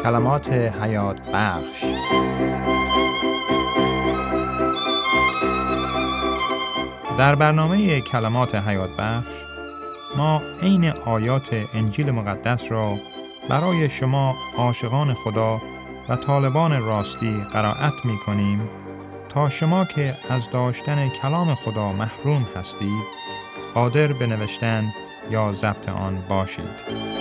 کلمات حیات بخش. در برنامه کلمات حیات بخش ما عین آیات انجیل مقدس را برای شما عاشقان خدا و طالبان راستی قرائت می کنیم تا شما که از داشتن کلام خدا محروم هستید قادر به نوشتن یا ضبط آن باشید.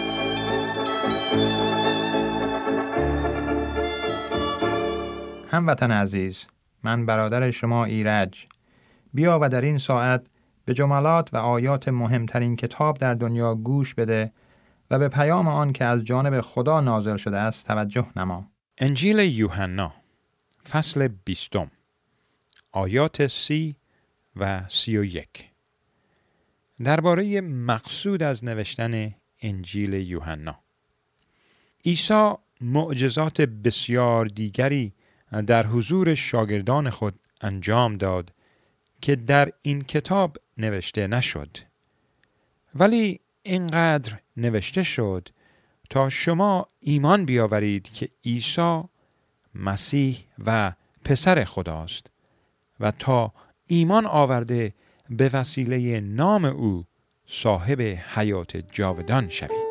هموطن عزیز، من برادر شما ایرج. بیا و در این ساعت به جملات و آیات مهمترین کتاب در دنیا گوش بده و به پیام آن که از جانب خدا نازل شده است توجه نما. انجیل یوحنا فصل 20 آیات 30 و 31. درباره مقصود از نوشتن انجیل یوحنا. عیسی معجزات بسیار دیگری در حضور شاگردان خود انجام داد که در این کتاب نوشته نشد، ولی اینقدر نوشته شد تا شما ایمان بیاورید که عیسی مسیح و پسر خداست و تا ایمان آورده به وسیله نام او صاحب حیات جاودان شوید.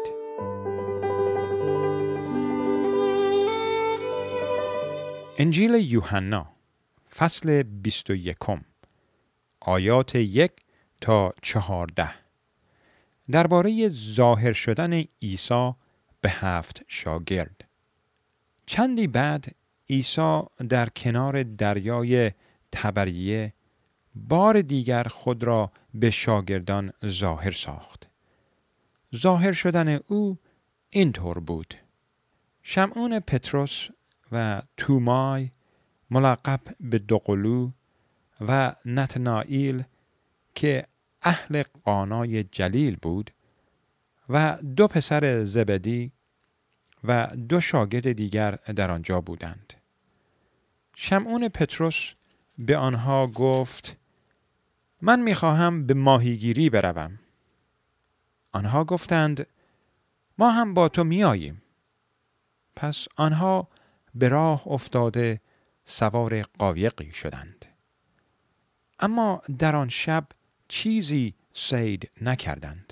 انجیل یوحنا فصل 21 آیات 1 تا 14 درباره ظاهر شدن عیسی به 7 شاگرد. چندی بعد عیسی در کنار دریای تبریه بار دیگر خود را به شاگردان ظاهر ساخت. ظاهر شدن او اینطور بود: شمعون پتروس و تومای ملقب به دوقلو و نتنائیل که اهل قانای جلیل بود و 2 پسر زبدی و 2 شاگرد دیگر در آنجا بودند. شمعون پتروس به آنها گفت: من می‌خواهم به ماهیگیری بروم. آنها گفتند: ما هم با تو می‌آییم. پس آنها به راه افتاده سوار قایقی شدند. اما در آن شب چیزی صید نکردند.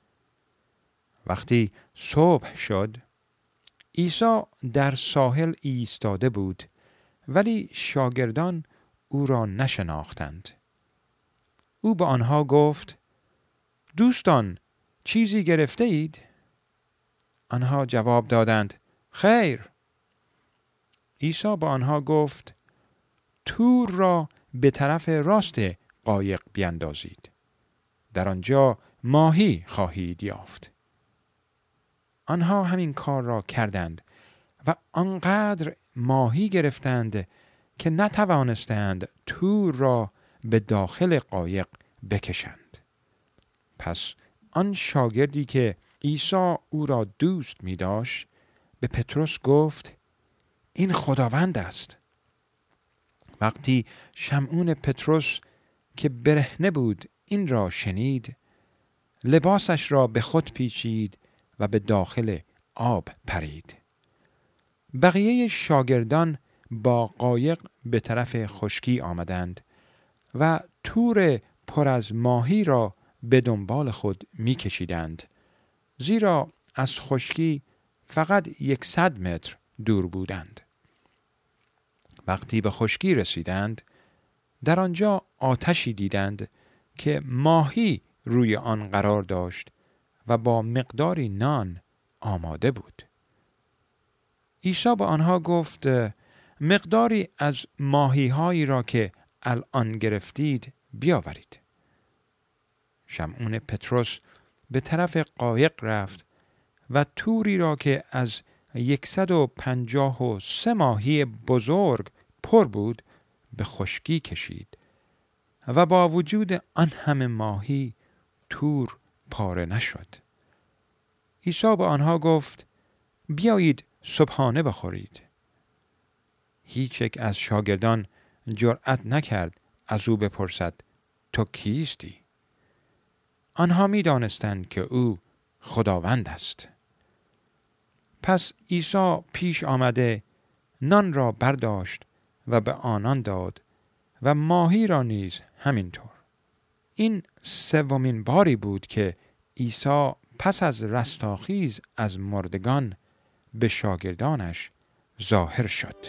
وقتی صبح شد، عیسی در ساحل ایستاده بود، ولی شاگردان او را نشناختند. او به آنها گفت: دوستان، چیزی گرفته اید؟ آنها جواب دادند: خیر. عیسی به آنها گفت: تور را به طرف راست قایق بیندازید. در آنجا ماهی خواهید یافت. آنها همین کار را کردند و آنقدر ماهی گرفتند که نتوانستند تور را به داخل قایق بکشند. پس آن شاگردی که عیسی او را دوست می داشت به پتروس گفت: این خداوند است. وقتی شمعون پتروس که برهنه بود این را شنید، لباسش را به خود پیچید و به داخل آب پرید. بقیه شاگردان با قایق به طرف خشکی آمدند و تور پر از ماهی را به دنبال خود می کشیدند، زیرا از خشکی فقط 100 متر دور بودند. وقتی به خشکی رسیدند، در آنجا آتشی دیدند که ماهی روی آن قرار داشت و با مقداری نان آماده بود. عیسی به آنها گفت: مقداری از ماهی‌هایی را که الان گرفتید بیاورید. شمعون پتروس به طرف قایق رفت و توری را که از 153 ماهی بزرگ پر بود به خشکی کشید و با وجود آن همه ماهی تور پاره نشد. عیسی به آنها گفت: بیایید صبحانه بخورید. هیچ یک از شاگردان جرأت نکرد از او بپرسد: تو کیستی؟ آنها می دانستند که او خداوند است. پس عیسی پیش آمده نان را برداشت و به آنان داد و ماهی را نیز همینطور. این سومین باری بود که عیسی پس از رستاخیز از مردگان به شاگردانش ظاهر شد.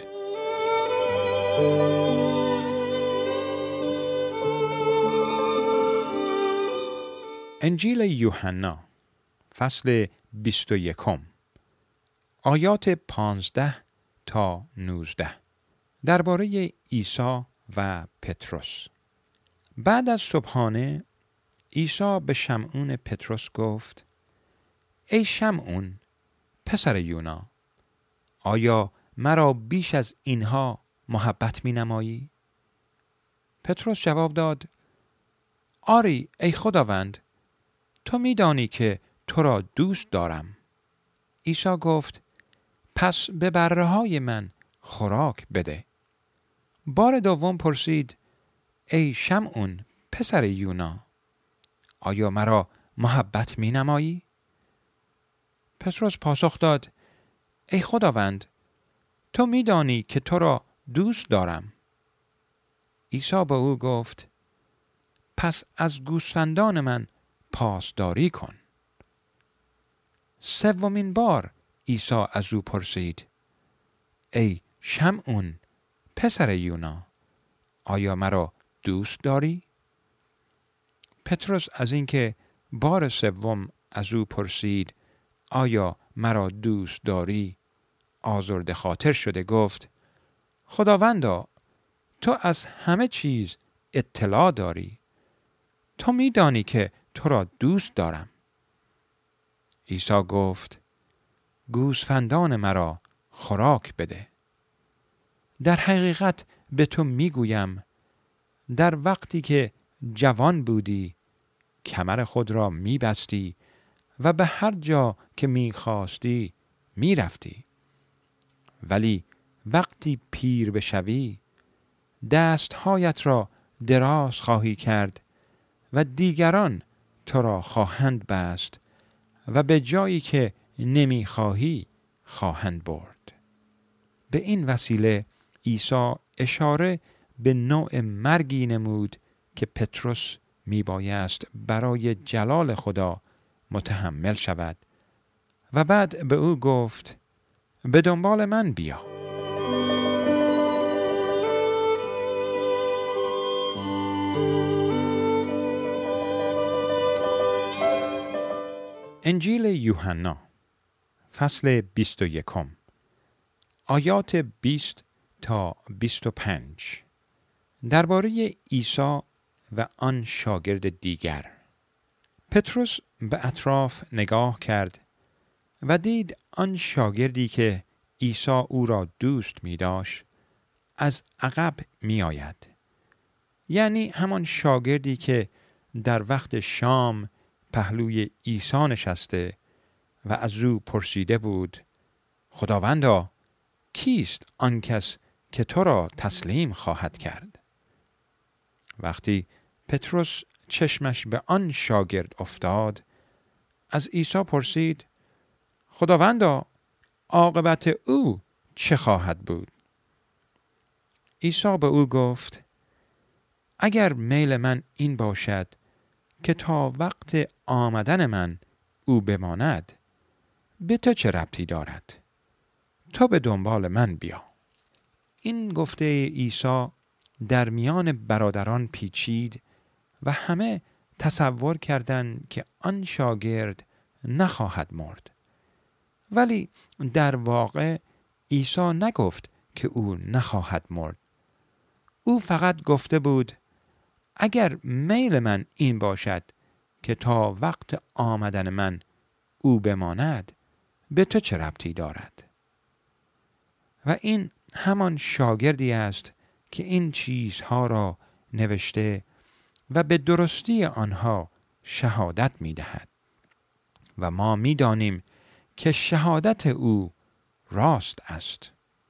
انجیل یوحنا فصل 21 آیات 15 تا 19 درباره عیسی و پتروس. بعد از صبحانه عیسی به شمعون پتروس گفت: ای شمعون پسر یونا، آیا مرا بیش از اینها محبت می نمایی؟ پتروس جواب داد: آری ای خداوند، تو می دانی که تو را دوست دارم. عیسی گفت: پس به بره های من خوراک بده. بار دوم پرسید: ای شمعون پسر یونا، آیا مرا محبت می نمایی؟ پتروس پاسخ داد: ای خداوند، تو می دانی که تو را دوست دارم. عیسی به او گفت: پس از گوسفندان من پاسداری کن. سومین بار عیسی از او پرسید: ای شمعون پسر یونا، آیا مرا دوست داری؟ پتروس از اینکه بار سوم از او پرسید آیا مرا دوست داری آزرده خاطر شده گفت: خداوندا، تو از همه چیز اطلاع داری، تو می دانی که تو را دوست دارم. عیسی گفت: گوسفندان مرا خوراک بده. در حقیقت به تو می گویم در وقتی که جوان بودی کمر خود را می بستی و به هر جا که می خواستی می رفتی. ولی وقتی پیر بشوی دستهایت را دراز خواهی کرد و دیگران تو را خواهند بست و به جایی که نمی خواهی خواهند برد. به این وسیله عیسی اشاره به نوع مرگی نمود که پتروس می بایست برای جلال خدا متحمل شود و بعد به او گفت: به دنبال من بیا. انجیل یوحنا فصل 21 آیات 20 تا 25 درباره عیسی و آن شاگرد دیگر. پتروس به اطراف نگاه کرد و دید آن شاگردی که عیسی او را دوست می داشت از عقب می آید. یعنی همان شاگردی که در وقت شام پهلوی عیسی نشسته و از او پرسیده بود: خداوندا، کیست آن کس که تو را تسلیم خواهد کرد؟ وقتی پتروس چشمش به آن شاگرد افتاد، از عیسی پرسید: خداوندا، عاقبت او چه خواهد بود؟ عیسی به او گفت: اگر میل من این باشد که تا وقت آمدن من او بماند، به تو چه ربطی دارد؟ تو به دنبال من بیا. این گفته عیسی در میان برادران پیچید و همه تصور کردند که آن شاگرد نخواهد مرد. ولی در واقع عیسی نگفت که او نخواهد مرد. او فقط گفته بود: اگر میل من این باشد که تا وقت آمدن من او بماند، به تو چه ربطی دارد؟ و این همان شاگردی است که این چیزها را نوشته و به درستی آنها شهادت می دهد. و ما می دانیم که شهادت او راست است.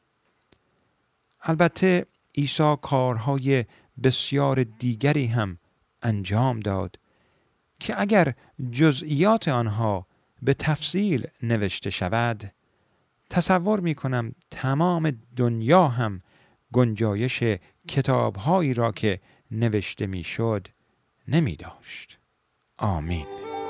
البته عیسی کارهای بسیار دیگری هم انجام داد که اگر جزئیات آنها به تفصیل نوشته شود تصور می کنم تمام دنیا هم گنجایش کتاب‌هایی را که نوشته می شد نمی داشت. آمین.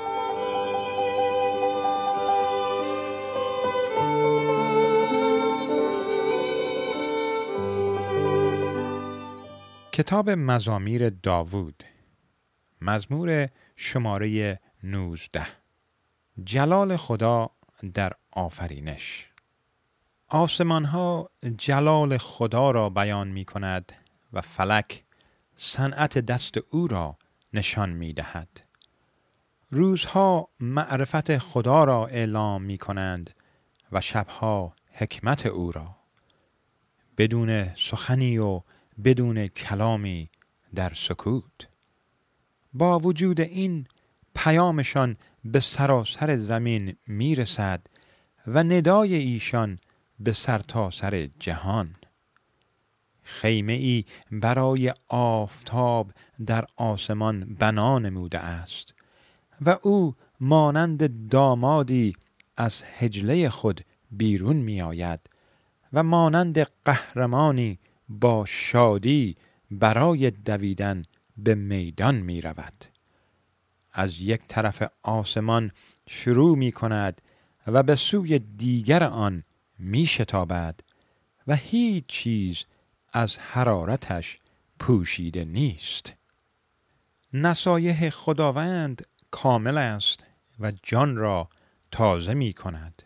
کتاب مزامیر داوود، مزمور شماره 19. جلال خدا در آفرینش. آسمان ها جلال خدا را بیان می کند و فلک صنعت دست او را نشان می دهد. روزها معرفت خدا را اعلام می کنند و شبها حکمت او را. بدون سخنی و بدون کلامی در سکوت. با وجود این پیامشان به سراسر زمین می رسد و ندای ایشان به سرتاسر جهان. خیمه ای برای آفتاب در آسمان بنا نموده است و او مانند دامادی از حجله خود بیرون می آید و مانند قهرمانی با شادی برای دویدن به میدان می رود. از یک طرف آسمان شروع می کند و به سوی دیگر آن می شتابد و هیچ چیز از حرارتش پوشیده نیست. نصایح خداوند کامل است و جان را تازه می کند.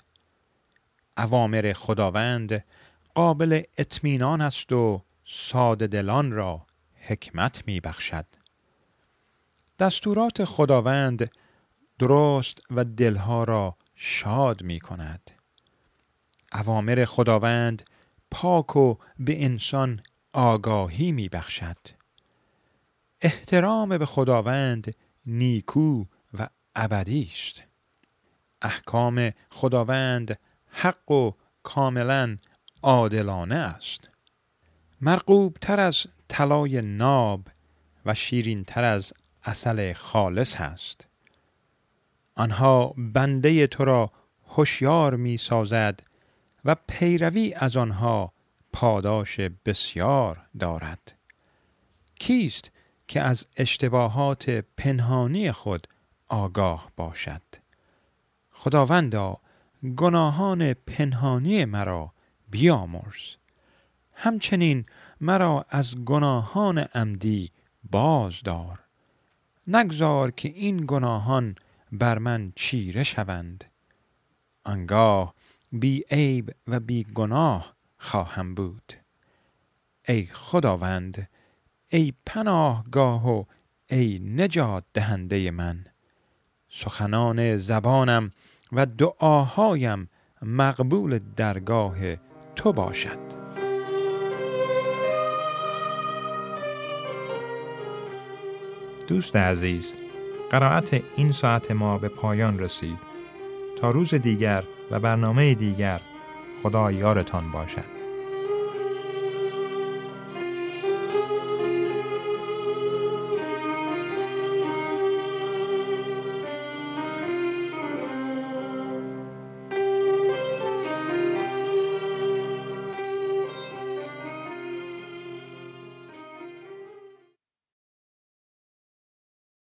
اوامر خداوند قابل اطمینان است و ساده دلان را حکمت می بخشد. دستورات خداوند درست و دلها را شاد می کند. اوامر خداوند پاک و به انسان آگاهی می بخشد. احترام به خداوند نیکو و ابدی است. احکام خداوند حق و کاملا عادلانه است. مرغوب تر از طلای ناب و شیرین تر از عسل خالص است. آنها بنده تو را هوشیار می سازد و پیروی از آنها پاداش بسیار دارد. کیست که از اشتباهات پنهانی خود آگاه باشد؟ خداوندا گناهان پنهانی مرا بیامرز. همچنین مرا از گناهان عمدی باز دار. نگذار که این گناهان بر من چیره شوند. آنگاه بی عیب و بی گناه خواهم بود. ای خداوند، ای پناهگاه و ای نجات دهنده من، سخنان زبانم و دعاهایم مقبول درگاه تو باشد. دوست عزیز، قرائت این ساعت ما به پایان رسید. تا روز دیگر و برنامه دیگر، خدا یارتان باشد.